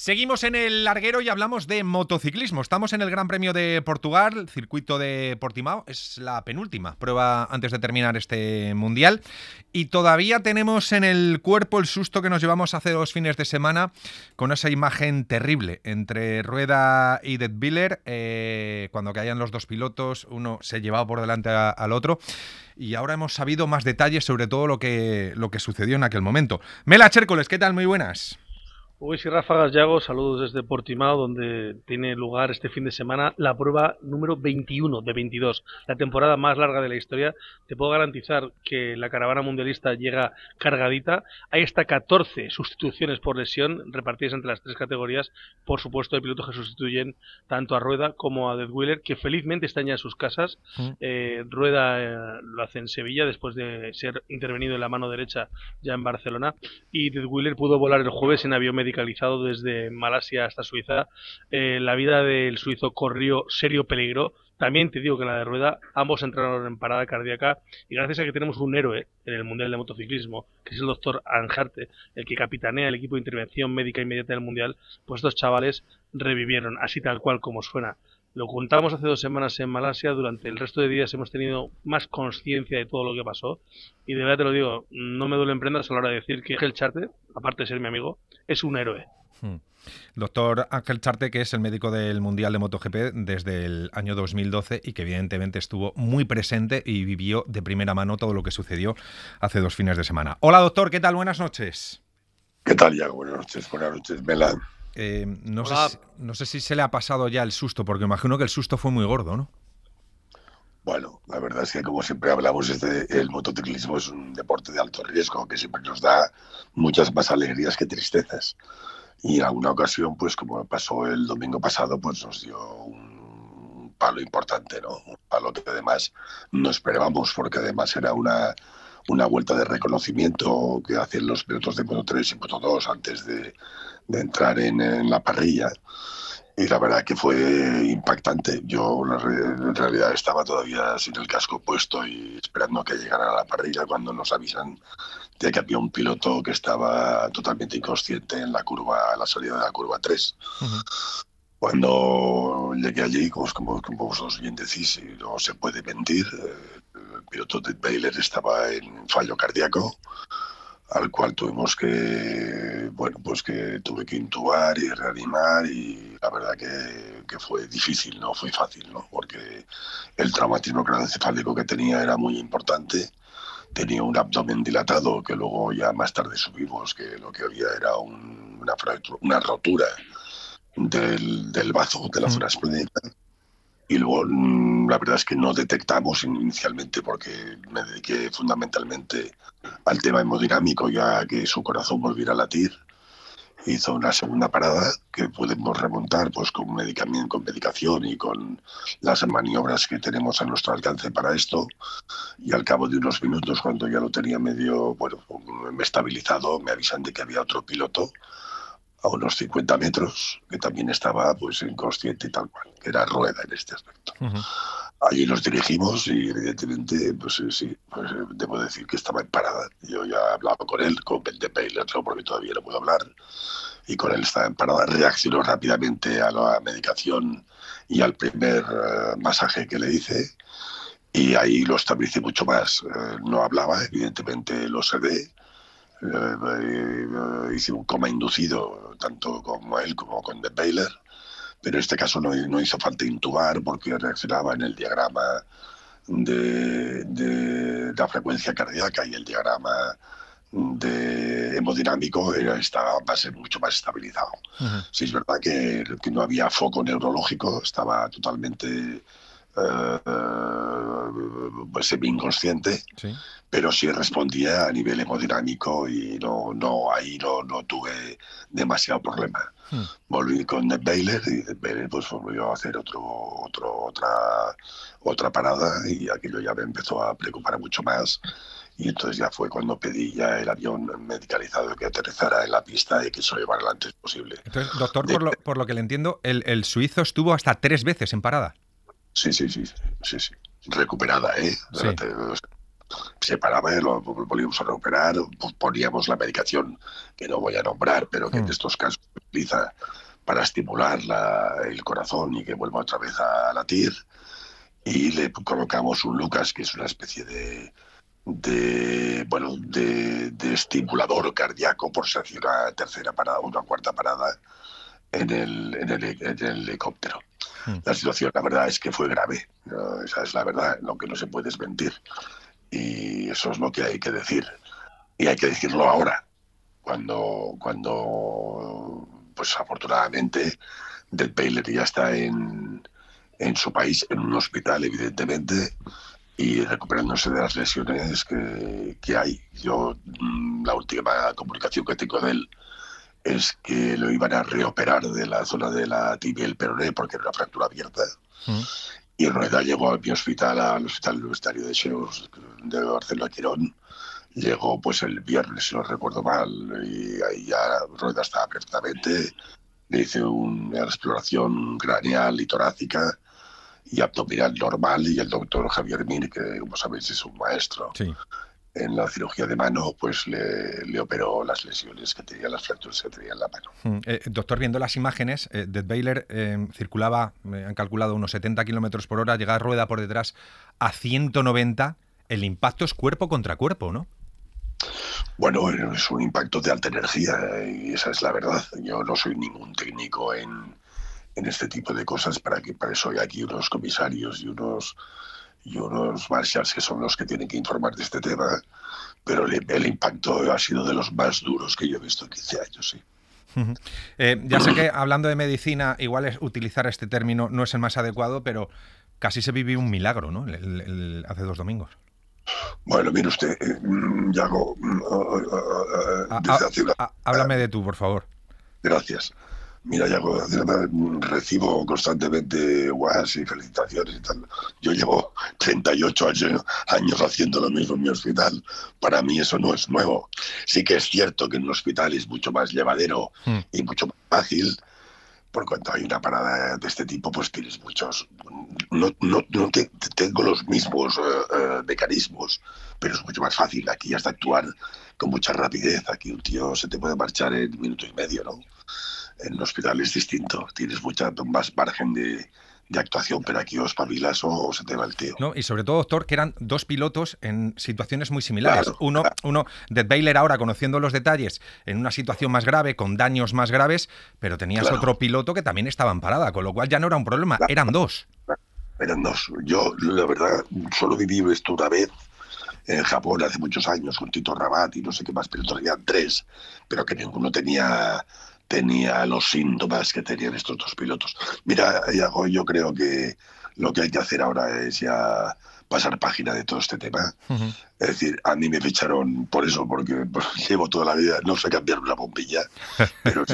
Seguimos en el larguero y hablamos de motociclismo. Estamos en el Gran Premio de Portugal, el circuito de Portimao. Es la penúltima prueba antes de terminar este mundial. Y todavía tenemos en el cuerpo el susto que nos llevamos hace 2 fines de semana con esa imagen terrible entre Rueda y Detwiler, cuando caían los dos pilotos, uno se llevaba por delante al otro. Y ahora hemos sabido más detalles sobre todo lo que sucedió en aquel momento. Mela Chércoles, ¿qué tal? Muy buenas. Uy, sí, ráfagas, Yago, saludos desde Portimao, donde tiene lugar este fin de semana la prueba número 21 de 22, la temporada más larga de la historia. Te puedo garantizar que la caravana mundialista llega cargadita. Hay hasta 14 sustituciones por lesión repartidas entre las 3 categorías. Por supuesto, hay pilotos que sustituyen tanto a Rueda como a Detwiler, que felizmente están ya en sus casas. Rueda lo hace en Sevilla después de ser intervenido en la mano derecha ya en Barcelona, y Detwiler pudo volar el jueves en avión medicalizado desde Malasia hasta Suiza. La vida del suizo corrió serio peligro. También te digo que la de Rueda, ambos entraron en parada cardíaca, y gracias a que tenemos un héroe en el Mundial de Motociclismo, que es el doctor Anjarte, el que capitanea el equipo de intervención médica inmediata del Mundial, pues estos chavales revivieron, así tal cual como suena. Lo contamos hace 2 semanas en Malasia. Durante el resto de días hemos tenido más conciencia de todo lo que pasó, y de verdad te lo digo, no me duelen prendas a la hora de decir que Ángel Charte, aparte de ser mi amigo, es un héroe. Doctor Ángel Charte, que es el médico del Mundial de MotoGP desde el año 2012 y que evidentemente estuvo muy presente y vivió de primera mano todo lo que sucedió hace 2 fines de semana. Hola doctor, ¿qué tal? Buenas noches. ¿Qué tal, Iago? Buenas noches, Mela. No sé si se le ha pasado ya el susto, porque imagino que el susto fue muy gordo, ¿no? Bueno, la verdad es que, como siempre hablamos, el motociclismo es un deporte de alto riesgo que siempre nos da muchas más alegrías que tristezas. Y en alguna ocasión, pues como pasó el domingo pasado, pues nos dio un palo importante, ¿no? Un palo que además no esperábamos, porque además era una vuelta de reconocimiento que hacen los pilotos de Moto 3 y Moto 2 antes de entrar en la parrilla. Y la verdad que fue impactante. Yo en realidad estaba todavía sin el casco puesto y esperando que llegaran a la parrilla cuando nos avisan de que había un piloto que estaba totalmente inconsciente en la salida de la curva 3. Cuando llegué allí, como vosotros bien decís, y no se puede mentir, el piloto de Detwiler estaba en fallo cardíaco, al cual tuve que intubar y reanimar, y la verdad que fue difícil, no fue fácil, ¿no? Porque el traumatismo craneoencefálico que tenía era muy importante. Tenía un abdomen dilatado que luego ya más tarde supimos que lo que había era una rotura del bazo, de la zona esplénica. Y luego la verdad es que no detectamos inicialmente, porque me dediqué fundamentalmente al tema hemodinámico, ya que su corazón volviera a latir. Hizo una segunda parada que podemos remontar pues con medicación y con las maniobras que tenemos a nuestro alcance para esto. Y al cabo de unos minutos, cuando ya lo tenía medio estabilizado, me avisan de que había otro piloto a unos 50 metros, que también estaba pues inconsciente y tal cual, que era Rueda en este aspecto. Allí nos dirigimos y evidentemente, debo decir que estaba en parada. Yo ya hablaba con él, con Detwiler, no, porque todavía no puedo hablar, y con él estaba en parada. Reaccionó rápidamente a la medicación y al primer masaje que le hice, y ahí lo estabilicé mucho más. No hablaba, evidentemente lo sedé. Hice un coma inducido tanto con él como con Detwiler, pero en este caso no hizo falta intubar, porque reaccionaba en el diagrama de la frecuencia cardíaca y el diagrama de hemodinámico estaba mucho más estabilizado. Sí, es verdad que no había foco neurológico, estaba totalmente semi-inconsciente, Sí. pero sí respondía a nivel hemodinámico, y ahí no tuve demasiado problema. Volví con Detwiler, y Detwiler pues volvió a hacer otra parada, y aquello ya me empezó a preocupar mucho más. Y entonces ya fue cuando pedí ya el avión medicalizado que aterrizara en la pista y que se lo llevara lo antes posible. Entonces, doctor, por lo que le entiendo, el suizo estuvo hasta 3 veces en parada. Sí. Recuperada, ¿eh? Sí. se paraba y lo volvíamos a recuperar, pues poníamos la medicación que no voy a nombrar, pero que en estos casos se utiliza para estimular el corazón y que vuelva otra vez a latir, y le colocamos un Lucas, que es una especie de estimulador cardíaco por si hace una tercera parada o una cuarta parada en el helicóptero. La situación, la verdad, es que fue grave, ¿no? Esa es la verdad, lo que no se puede desmentir. Y eso es lo que hay que decir. Y hay que decirlo ahora, cuando pues afortunadamente, Dead Baylor ya está en su país, en un hospital, evidentemente, y recuperándose de las lesiones que hay. Yo, la última comunicación que tengo de él es que lo iban a reoperar de la zona de la tibia y el peroné porque era una fractura abierta. Y Rueda llegó a mi hospital, al Hospital Universitario de Cheus de Barcelona Quirón. Llegó pues el viernes, si no recuerdo mal, y ahí ya Rueda estaba perfectamente. Le hice una exploración craneal y torácica y abdominal normal, y el doctor Javier Mir, que como sabéis es un maestro en la cirugía de mano, pues le operó las lesiones que tenía, las fracturas que tenía en la mano. Doctor, viendo las imágenes, Dead Baylor circulaba, han calculado unos 70 kilómetros por hora, llega Rueda por detrás a 190, el impacto es cuerpo contra cuerpo, ¿no? Bueno, es un impacto de alta energía y esa es la verdad. Yo no soy ningún técnico en este tipo de cosas, para eso hay aquí unos comisarios y unos marshals que son los que tienen que informar de este tema, pero el impacto ha sido de los más duros que yo he visto en 15 años, sí. Ya sé que hablando de medicina, igual utilizar este término no es el más adecuado, pero casi se vivió un milagro, ¿no? Hace 2 domingos. Bueno, mire usted, Yago, háblame de tú, por favor. Gracias. Mira, Yago, recibo constantemente WhatsApp y felicitaciones y tal. Yo llevo 38 años haciendo lo mismo en mi hospital. Para mí eso no es nuevo. Sí que es cierto que en un hospital es mucho más llevadero y mucho más fácil. Por cuanto hay una parada de este tipo, pues tienes muchos... No tengo los mismos mecanismos, pero es mucho más fácil. Aquí has de actuar con mucha rapidez. Aquí un tío se te puede marchar en 1 minuto y medio, ¿no? En un hospital es distinto. Tienes mucha más margen de actuación, pero aquí o espabilas o se te va el tío. No, y sobre todo, doctor, que eran 2 pilotos en situaciones muy similares. Claro. Uno, Dead Baylor ahora, conociendo los detalles, en una situación más grave, con daños más graves, pero tenías otro piloto que también estaba en parada, con lo cual ya no era un problema, eran 2. Eran 2. Yo, la verdad, solo viví esto una vez en Japón hace muchos años, con Tito Rabat y no sé qué más pilotos, eran 3, pero que ninguno tenía los síntomas que tenían estos 2 pilotos. Mira, Iago, yo creo que lo que hay que hacer ahora es ya pasar página de todo este tema. Es decir, a mí me ficharon por eso, porque llevo toda la vida, no sé cambiar una bombilla, pero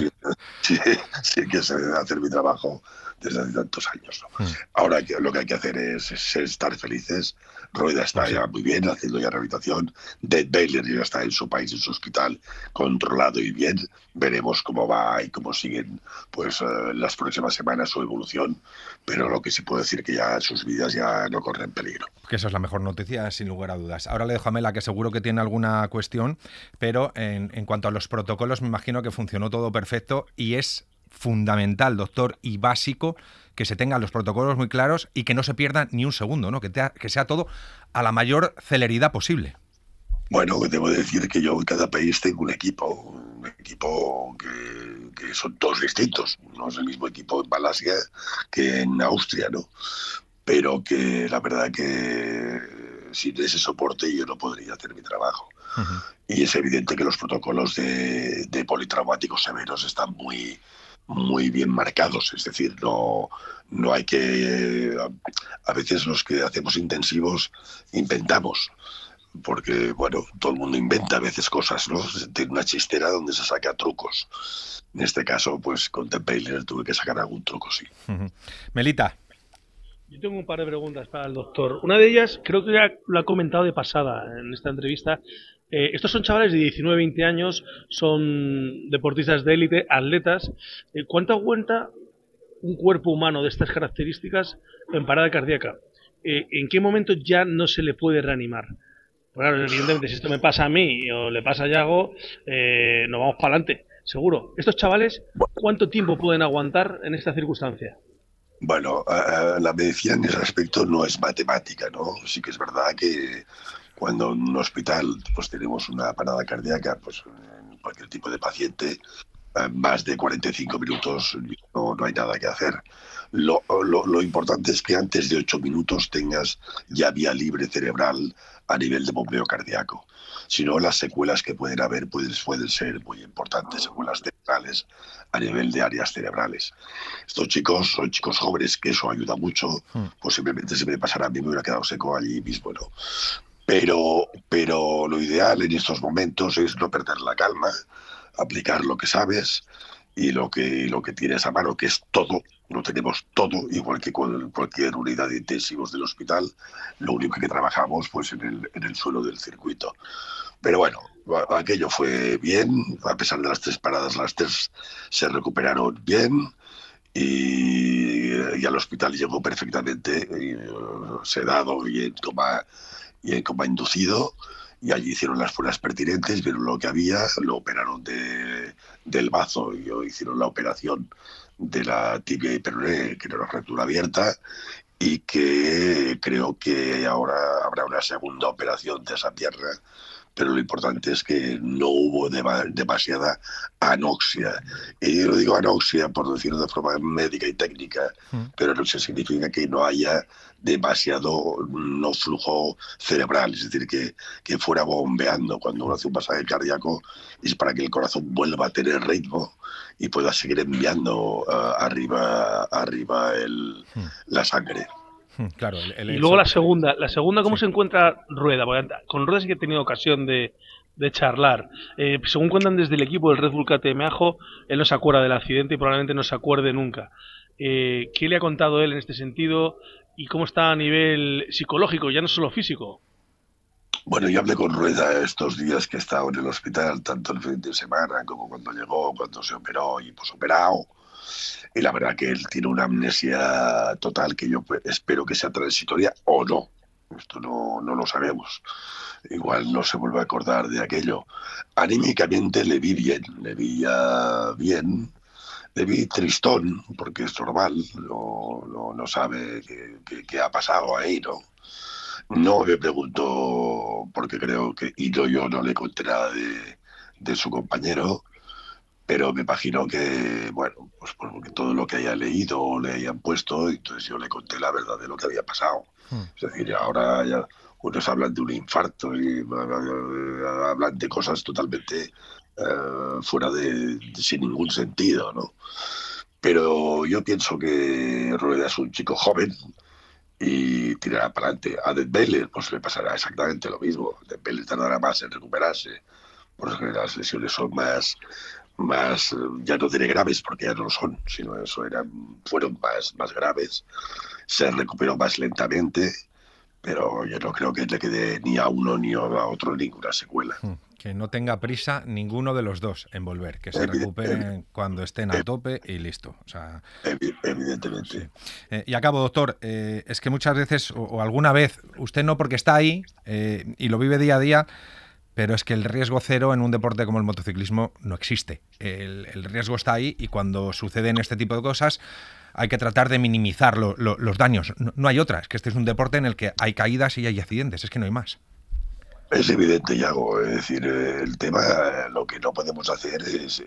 sí que sé hacer mi trabajo desde hace tantos años, ¿no? Ahora lo que hay que hacer es estar felices. Rueda está ya muy bien, haciendo ya rehabilitación. Dead Baylor ya está en su país, en su hospital, controlado y bien. Veremos cómo va y cómo siguen pues las próximas semanas su evolución, pero lo que sí puedo decir que ya sus vidas ya no corren peligro. Que esa es la mejor noticia, sin lugar a dudas. Ahora le dejo a Mela, que seguro que tiene alguna cuestión, pero en cuanto a los protocolos, me imagino que funcionó todo perfecto y es fundamental, doctor, y básico que se tengan los protocolos muy claros y que no se pierda ni un segundo, ¿no? Que sea todo a la mayor celeridad posible. Bueno, debo decir que yo en cada país tengo un equipo que son todos distintos. No es el mismo equipo en Malasia que en Austria, ¿no? Pero que la verdad que sin ese soporte yo no podría hacer mi trabajo. Y es evidente que los protocolos de politraumáticos severos están muy bien marcados, es decir, no hay que... A veces los que hacemos intensivos inventamos, porque, bueno, todo el mundo inventa a veces cosas, ¿no? Tiene una chistera donde se saca trucos. En este caso, pues con Dead Baylor tuve que sacar algún truco, sí. Melita. Yo tengo un par de preguntas para el doctor. Una de ellas, creo que ya lo ha comentado de pasada en esta entrevista. Estos son chavales de 19, 20 años, son deportistas de élite, atletas. ¿Cuánto aguanta un cuerpo humano de estas características en parada cardíaca? ¿En qué momento ya no se le puede reanimar? Bueno, claro, evidentemente, si esto me pasa a mí o le pasa a Yago, nos vamos para adelante, seguro. Estos chavales, ¿cuánto tiempo pueden aguantar en esta circunstancia? Bueno, la medicina en ese aspecto no es matemática, ¿no? Sí que es verdad que cuando en un hospital pues tenemos una parada cardíaca, pues en cualquier tipo de paciente, más de 45 minutos no hay nada que hacer. Lo importante es que antes de 8 minutos tengas ya vía libre cerebral a nivel de bombeo cardíaco. Si no, las secuelas que pueden haber pueden ser muy importantes, secuelas cerebrales a nivel de áreas cerebrales. Estos chicos son chicos jóvenes, que eso ayuda mucho. Posiblemente se me pasara a mí, me hubiera quedado seco allí mismo, ¿no? Pero lo ideal en estos momentos es no perder la calma, aplicar lo que sabes y lo que tienes a mano, que es todo. Lo tenemos todo, igual que con cualquier unidad de intensivos del hospital. Lo único que trabajamos pues en el suelo del circuito. Pero bueno, aquello fue bien, a pesar de las 3 paradas, las 3 se recuperaron bien y al hospital llegó perfectamente, sedado y en coma inducido, y allí hicieron las pruebas pertinentes, vieron lo que había, lo operaron del bazo y hicieron la operación de la tibia y peroné, que era una fractura abierta, y que creo que ahora habrá una segunda operación de esa pierna, pero lo importante es que no hubo demasiada anoxia. Y yo lo digo anoxia por decirlo de forma médica y técnica, pero no se significa que no haya demasiado no flujo cerebral, es decir, que fuera bombeando. Cuando uno hace un pasaje cardíaco es para que el corazón vuelva a tener ritmo y pueda seguir enviando arriba la sangre. Claro, Y luego la segunda, ¿cómo Sí. se encuentra Rueda? Porque con Rueda sí que he tenido ocasión de charlar. Según cuentan desde el equipo del Red Bull KTM Ajo, él no se acuerda del accidente y probablemente no se acuerde nunca. ¿Qué le ha contado él en este sentido y cómo está a nivel psicológico, ya no solo físico? Bueno, yo hablé con Rueda estos días que he estado en el hospital, tanto el fin de semana como cuando llegó, cuando se operó y posoperado. Y la verdad que él tiene una amnesia total que yo espero que sea transitoria o no. Esto no lo sabemos. Igual no se vuelve a acordar de aquello. Anímicamente le vi bien, le vi ya bien. Le vi tristón, porque es normal, no sabe qué ha pasado ahí, ¿no? No me preguntó, porque creo que, y yo no le conté nada de su compañero, pero me imagino que, bueno, pues porque todo lo que haya leído le hayan puesto, entonces yo le conté la verdad de lo que había pasado. Es decir, ahora ya unos hablan de un infarto y hablan de cosas totalmente fuera sin ningún sentido, ¿no? Pero yo pienso que Rueda es un chico joven y tirará para adelante. A Dembélé pues le pasará exactamente lo mismo. Dembélé tardará más en recuperarse, porque las lesiones son más ya no diré graves, porque ya no lo son, sino fueron más graves. Se recuperó más lentamente, pero yo no creo que le quede ni a uno ni a otro ninguna secuela. Que no tenga prisa ninguno de los dos en volver, que se recuperen cuando estén a tope y listo. O sea, evidentemente. Sí. Y acabo, doctor, es que muchas veces, o alguna vez, usted no porque está ahí y lo vive día a día, pero es que el riesgo cero en un deporte como el motociclismo no existe. El riesgo está ahí y cuando suceden este tipo de cosas hay que tratar de minimizar los daños. No hay otra, es que este es un deporte en el que hay caídas y hay accidentes, es que no hay más. Es evidente, Yago. Es decir, el tema, lo que no podemos hacer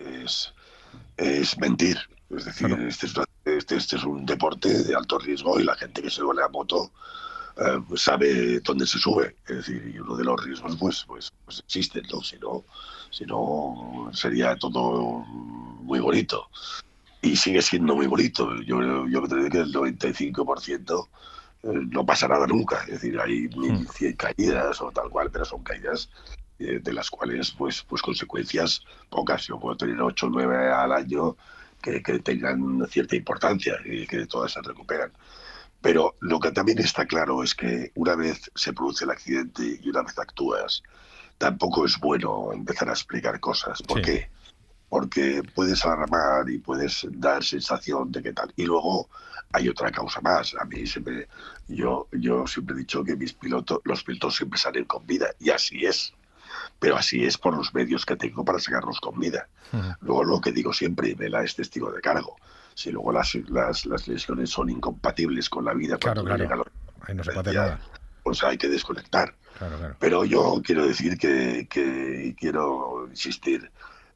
es mentir. Es decir, Claro. este es un deporte de alto riesgo y la gente que se sube a la moto pues sabe dónde se sube. Es decir, y uno de los riesgos pues existen, ¿no? Si no sería todo muy bonito. Y sigue siendo muy bonito. Yo creo que el 95% no pasa nada nunca. Es decir, hay 1.100 caídas o tal cual, pero son caídas de las cuales pues consecuencias pocas. Yo puedo tener 8 o 9 al año que tengan cierta importancia y que todas se recuperan. Pero lo que también está claro es que una vez se produce el accidente y una vez actúas, tampoco es bueno empezar a explicar cosas. ¿Por qué? porque puedes alarmar y puedes dar sensación de que tal. Y luego hay otra causa más. A mí siempre, yo siempre he dicho que los pilotos siempre salen con vida, y así es. Pero así es por los medios que tengo para sacarlos con vida. Luego lo que digo siempre, y Vela es testigo de cargo, si luego las lesiones son incompatibles con la vida, claro, ahí no se puede hacer nada. Pues hay que desconectar. Claro. Pero yo quiero decir que quiero insistir,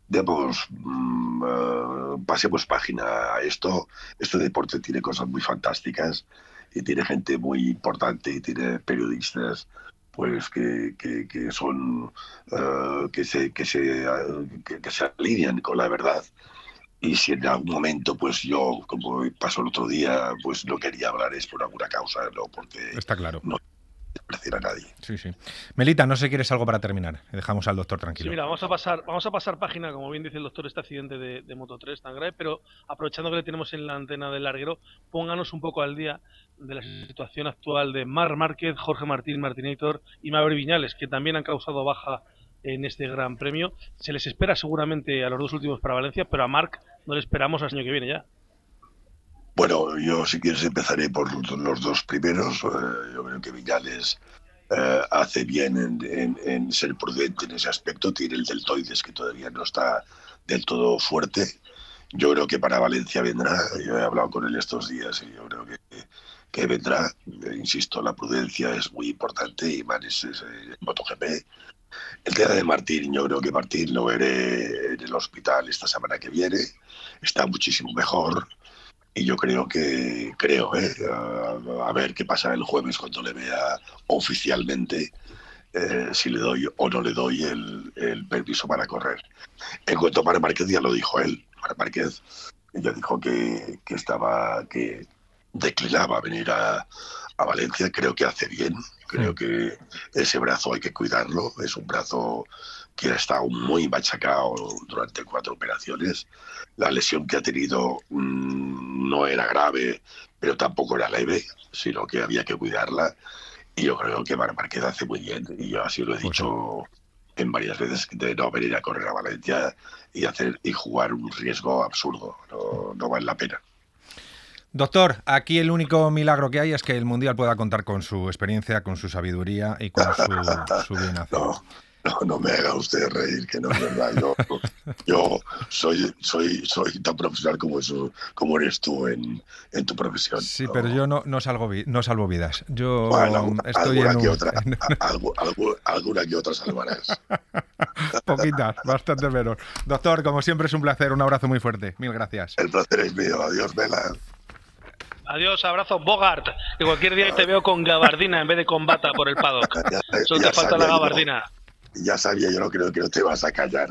pasemos página a esto. Este deporte tiene cosas muy fantásticas y tiene gente muy importante y tiene periodistas pues que son que se alinean con la verdad. Y si en algún momento, pues yo, como pasó el otro día, pues no quería hablar, es por alguna causa, no porque está claro. No despreciar a nadie. Sí. Melita, no sé si quieres algo para terminar. Dejamos al doctor tranquilo. Sí, mira, vamos a pasar página, como bien dice el doctor, este accidente de Moto3 tan grave, pero aprovechando que le tenemos en la antena del larguero, pónganos un poco al día de la situación actual de Marc Márquez, Jorge Martín, Martinator y Maverick Viñales, que también han causado baja en este Gran Premio. Se les espera seguramente a los dos últimos para Valencia, pero a Marc no le esperamos al año que viene ya. Bueno, yo si quieres empezaré por los dos primeros. Yo creo que Viñales hace bien en ser prudente en ese aspecto. Tiene el deltoides que todavía no está del todo fuerte. Yo creo que para Valencia vendrá. Yo he hablado con él estos días y yo creo que vendrá. Insisto, la prudencia es muy importante y más es MotoGP. El tema de Martín, yo creo que Martín lo veré en el hospital esta semana que viene. Está muchísimo mejor. Y yo creo a ver qué pasa el jueves cuando le vea oficialmente, si le doy o no le doy el permiso para correr. En cuanto a Marc Márquez, ya lo dijo él. Marc Márquez ya dijo que declinaba venir a Valencia. Creo que hace bien. Creo que ese brazo hay que cuidarlo. Es un brazo que ha estado muy machacado durante 4 operaciones. La lesión que ha tenido no era grave, pero tampoco era leve, sino que había que cuidarla. Y yo creo que Marc Márquez hace muy bien. Y yo así lo he dicho en varias veces, de no venir a correr a Valencia y jugar un riesgo absurdo. No vale la pena. Doctor, aquí el único milagro que hay es que el Mundial pueda contar con su experiencia, con su sabiduría y con su bien hacer. No me haga usted reír, que no es verdad. Yo soy tan profesional como eres tú en tu profesión. Sí, ¿no? Pero yo no salvo vidas. Yo estoy alguna que otra salvarás. Poquitas, bastante menos. Doctor, como siempre es un placer, un abrazo muy fuerte. Mil gracias. El placer es mío. Adiós, Vela. Adiós, abrazo, Bogart. Que cualquier día te veo con gabardina en vez de con bata por el paddock. Solo te falta la gabardina. Ya sabía, yo no creo que no te vas a callar.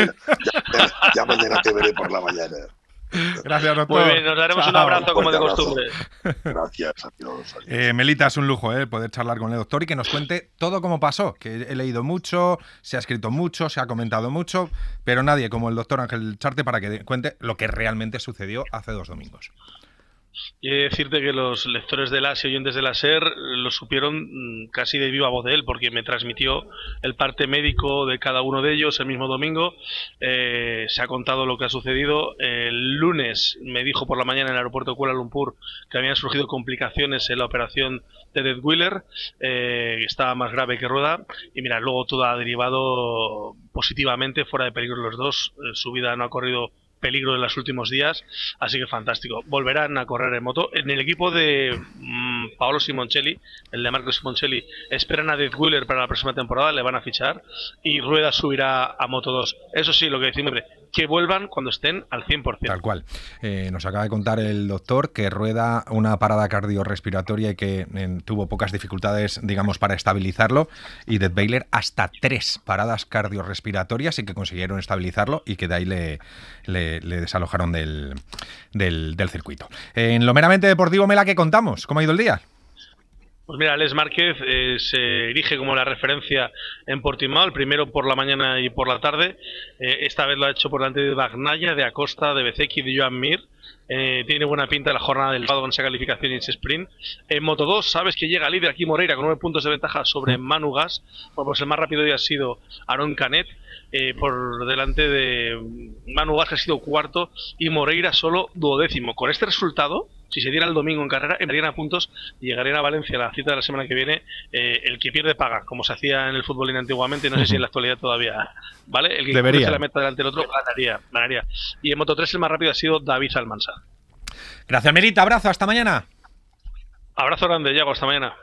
Ya mañana te veré por la mañana. Gracias, doctor. Muy bien, nos daremos un abrazo como de costumbre. Gracias, adiós. Melita, es un lujo poder charlar con el doctor y que nos cuente todo cómo pasó, que he leído mucho, se ha escrito mucho, se ha comentado mucho, pero nadie como el doctor Ángel Charte para que cuente lo que realmente sucedió hace 2 domingos. Y he de decirte que los lectores de la y oyentes de la SER lo supieron casi de viva voz de él, porque me transmitió el parte médico de cada uno de ellos el mismo domingo. Se ha contado lo que ha sucedido. El lunes me dijo por la mañana en el aeropuerto de Kuala Lumpur que habían surgido complicaciones en la operación de Dead Wheeler, que estaba más grave que Rueda. Y mira, luego todo ha derivado positivamente, fuera de peligro los dos. Su vida no ha corrido peligro en los últimos días, así que fantástico. Volverán a correr en moto. En el equipo de Paolo Simoncelli, el de Marco Simoncelli, esperan a Dead Wheeler para la próxima temporada, le van a fichar y Rueda subirá a Moto 2. Eso sí, lo que decimos, que vuelvan cuando estén al 100%. Tal cual. Nos acaba de contar el doctor que Rueda una parada cardiorrespiratoria y que tuvo pocas dificultades, digamos, para estabilizarlo, y Dead Wheeler hasta 3 paradas cardiorrespiratorias y que consiguieron estabilizarlo y que de ahí le desalojaron del circuito. En lo meramente deportivo, Mela, ¿qué contamos? ¿Cómo ha ido el día? Pues mira, Alex Márquez se erige como la referencia en Portimao, el primero por la mañana y por la tarde. Esta vez lo ha hecho por delante de Bagnaia, de Acosta, de Bezzecchi y de Joan Mir. Tiene buena pinta la jornada del sábado con esa calificación y ese sprint. En Moto 2 sabes que llega líder aquí Moreira con 9 puntos de ventaja sobre Manu Gas. Bueno, pues el más rápido hoy ha sido Aaron Canet. por delante de Manu Vázquez, ha sido cuarto, y Moreira solo 12º. Con este resultado, si se diera el domingo en carrera, estarían a puntos y llegarían a Valencia a la cita de la semana que viene. El que pierde paga, como se hacía en el fútbol antiguamente, no sé si en la actualidad todavía, ¿vale? El que se la meta delante del otro ganaría. Y en Moto3 el más rápido ha sido David Almansa. Gracias, Melita. Abrazo, hasta mañana. Abrazo grande, Yago, hasta mañana.